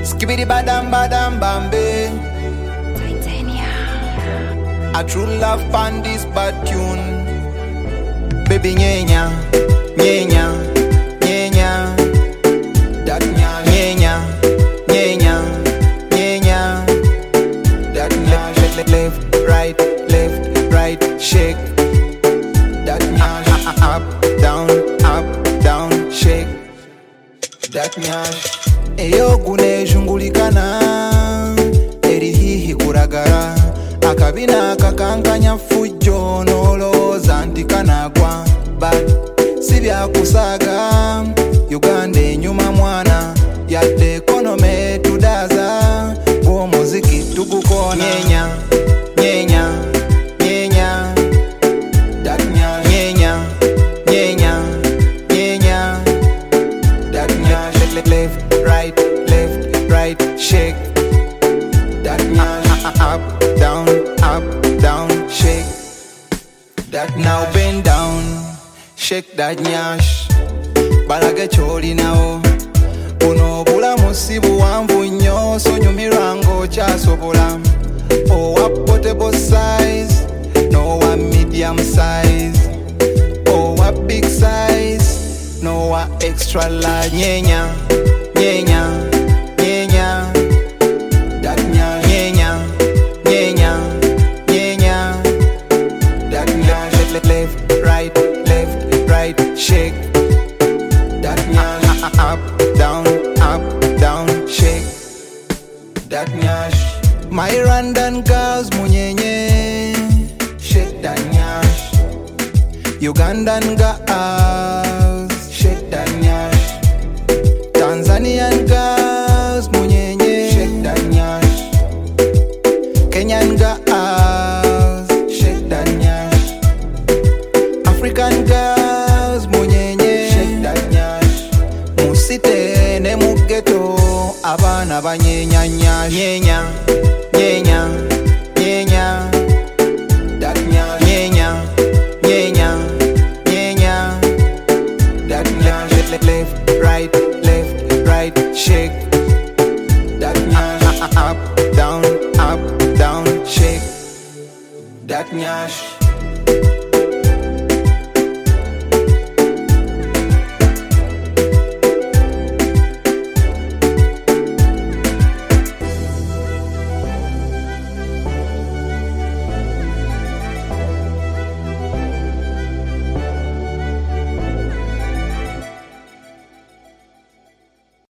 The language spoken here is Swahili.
Skibidi badam badam bambe. A true love pan this bad tune. Baby nyenya, nyenya, nyenya. That nya, nyenya, nyenya, nyenya. That nya, left, right, shake. That nya, up, down, shake. That nya. Eyo gune jungulikana, eri hihi kuragara. Akabina kakankanya fujo noloza ntikanagwa. But sibya kusaga Uganda enyuma mwana yadde ekonome tudaza gw'omuziki tugukona. Nyenya, nyenya, nyenya. That nya, nyenya, nyenya, nyenya. That nya, left, right, shake. That nya, up, down, shake. That now bend down, shake that nyash. Balage choli nao. Uno bulamu si buwanvu nnyo, so nyumirwa ng'okyasobola. Owa portable size, n'owa medium size. Owa big size, n'owa extra large. Nyenya, nyenya, nyenya. That nya, nyenya, nyenya, nyenya. That nya, left, right, shake. That nya, up, down, shake. That nyash. My Rwandan girls munyenye, shake that nyash. Ugandan girls, shake that nyash. Tanzanian girls munyenye, shake that nyash. Kenyan girls, shake that nyash. African girls munyenye, shake that nyash. Musite ne mugeto abana banyenya nyash. Nyenya, nyenya, nyenya. That nyash, nyenya, nyenya, nyenya. That nyash, left, right, shake. That nyash, up, down, shake. That nyash.